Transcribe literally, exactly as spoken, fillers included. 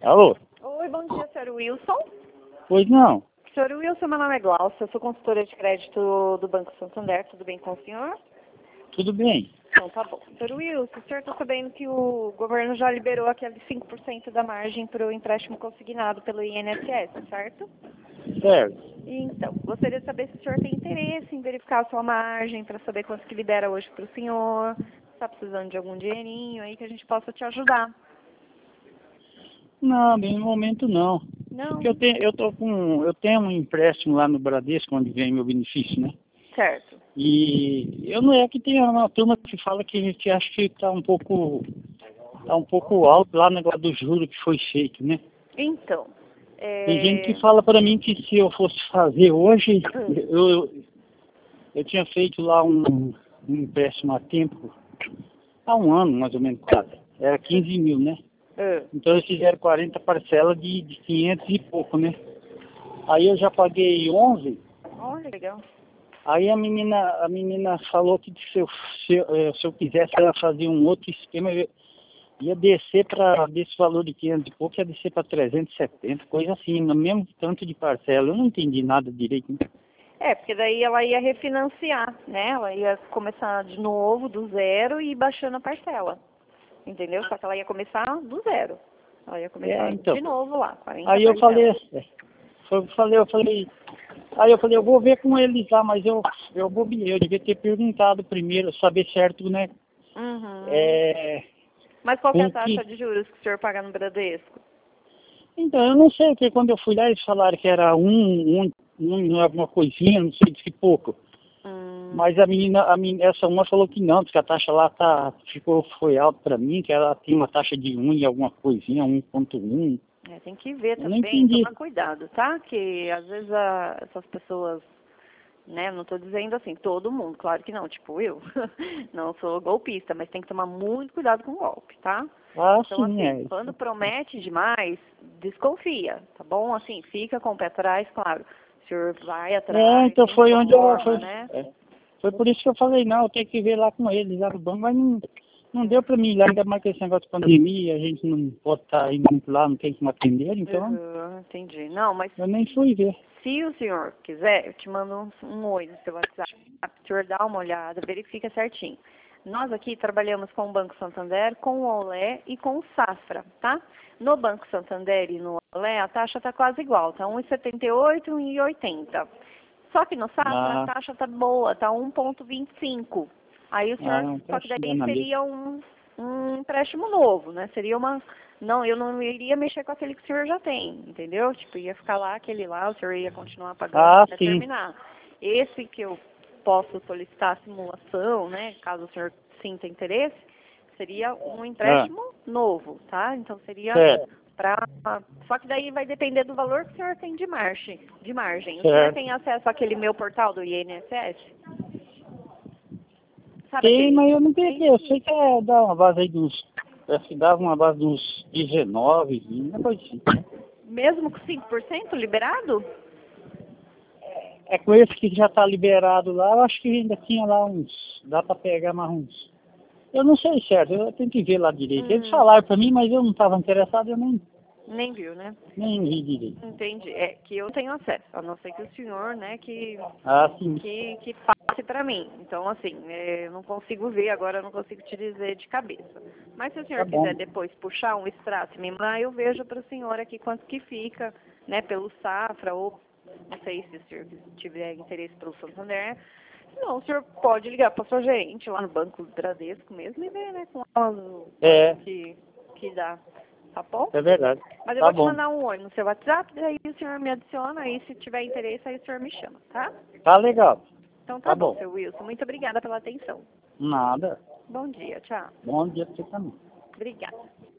Alô? Oi, bom dia, senhor Wilson. Pois não. senhor Wilson, meu nome é Glaucia, eu sou consultora de crédito do Banco Santander, tudo bem com o senhor? Tudo bem. Então tá bom. senhor Wilson, o senhor está sabendo que o governo já liberou aquele cinco por cento da margem para o empréstimo consignado pelo I N S S, certo? Certo. Então, gostaria de saber se o senhor tem interesse em verificar a sua margem para saber quanto que libera hoje para o senhor, se está precisando de algum dinheirinho aí que a gente possa te ajudar. Não, bem no momento não. Não? Porque eu tenho, eu tô com, eu tenho um empréstimo lá no Bradesco, onde vem meu benefício, né? Certo. E eu não é que tem uma turma que fala que a gente acha que está um pouco, tá um pouco alto lá o negócio do juro que foi feito, né? Então, é... Tem gente que fala para mim que se eu fosse fazer hoje, Hum. eu, eu, eu tinha feito lá um, um empréstimo há tempo, há um ano mais ou menos quase, era quinze mil, né? Hum. Então eles fizeram quarenta parcelas de, de quinhentos e pouco, né? Aí eu já paguei onze. Olha, legal. Aí a menina, a menina falou que se eu, se, eu, eh, se eu quisesse ela fazia um outro esquema, eu ia descer para desse valor de quinhentos e pouco, ia descer para trezentos e setenta, coisa assim, no mesmo tanto de parcela. Eu não entendi nada direito, né? É, porque daí ela ia refinanciar, né? Ela ia começar de novo, do zero, e ir baixando a parcela. Entendeu? Só que ela ia começar do zero. Ela ia começar É, então. de novo lá, quarenta Aí eu parcelas. falei, eu falei, eu falei, aí eu falei, eu vou ver com eles lá, mas eu, eu bobeei, eu devia ter perguntado primeiro, saber certo, né? Uhum. É, Mas qual que é a com taxa que... de juros que o senhor paga no Bradesco? Então, eu não sei, porque quando eu fui lá eles falaram que era um, um, um alguma coisinha, não sei, disse que pouco. Hum. Mas a menina, a menina, essa uma falou que não, que a taxa lá tá, ficou, foi alta para mim, que ela tem uma taxa de um e alguma coisinha, um ponto um. É, tem que ver Eu não também, entendi. tomar cuidado, tá? Que às vezes a- essas pessoas, né, não estou dizendo assim, todo mundo, claro que não, tipo eu, não sou golpista, mas tem que tomar muito cuidado com o golpe, tá? Ah, Então, sim, assim, é. quando promete demais, desconfia, tá bom? Assim, fica com o pé atrás, claro. O senhor vai É, atrás, então foi onde eu, informa, foi, né? é, foi por isso que eu falei, não, eu tenho que ver lá com eles, lá no banco, mas não, não Hum. deu para mim ir lá, ainda mais que esse negócio de pandemia, a gente não pode estar indo muito lá, não tem que me atender, então Uhum, entendi. Não, mas eu nem fui ver. se o senhor quiser, eu te mando um, um oi no seu WhatsApp. O senhor dá uma olhada, verifica certinho. Nós aqui trabalhamos com o Banco Santander, com o Olé e com o Safra, tá? No Banco Santander e no Olé, a taxa está quase igual, tá um e setenta e oito e um e oitenta. Só que no Safra a Ah, taxa tá boa, tá um ponto vinte e cinco. Aí o ah, senhor, não, só tá que daí chegando ali. seria um, um empréstimo novo, né? Seria uma, não, eu não iria mexer com aquele que o senhor já tem, entendeu? Tipo, ia ficar lá, aquele lá, o senhor ia continuar pagando Ah, até sim, terminar. Esse que eu posso solicitar a simulação, né? Caso o senhor sinta interesse, seria um ah, empréstimo novo, tá? Então seria certo, para, só que daí vai depender do valor que o senhor tem de margem, de margem. O senhor certo. tem acesso àquele meu portal do I N S S? Sabe Tem, aquele? mas eu não Tem? peguei, eu sei que é, dá uma base aí de uns, acho que dava uma base de uns dezenove, vinte, uma coisa assim. Mesmo com cinco por cento liberado? É com esse que já está liberado lá, eu acho que ainda tinha lá uns, dá para pegar mais uns. Eu não sei certo, eu tenho que ver lá direito. Eles Hum, falaram para mim, mas eu não estava interessado, eu nem, nem viu, né? nem vi direito. Entendi. É que eu tenho acesso, a não ser que o senhor, né, que Ah, sim, que, que passe para mim. Então, assim, é, eu não consigo ver agora, eu não consigo te dizer de cabeça. Mas se o tá senhor bom. quiser depois puxar um extrato e me mandar, eu vejo para o senhor aqui quanto que fica, né, pelo Safra, ou não sei se o senhor tiver interesse pelo Santander. Não, o senhor pode ligar para sua gerente lá no Banco Bradesco mesmo e ver, né, com ela o É, quanto que, que dá. Tá bom? é verdade. Mas eu Tá vou te bom. mandar um oi no seu WhatsApp, daí o senhor me adiciona, aí se tiver interesse, aí o senhor me chama, tá? Tá legal. Então tá Tá bom, bom. seu Wilson. Muito obrigada pela atenção. Nada. Bom dia, tchau. Bom dia pra você também. Obrigada.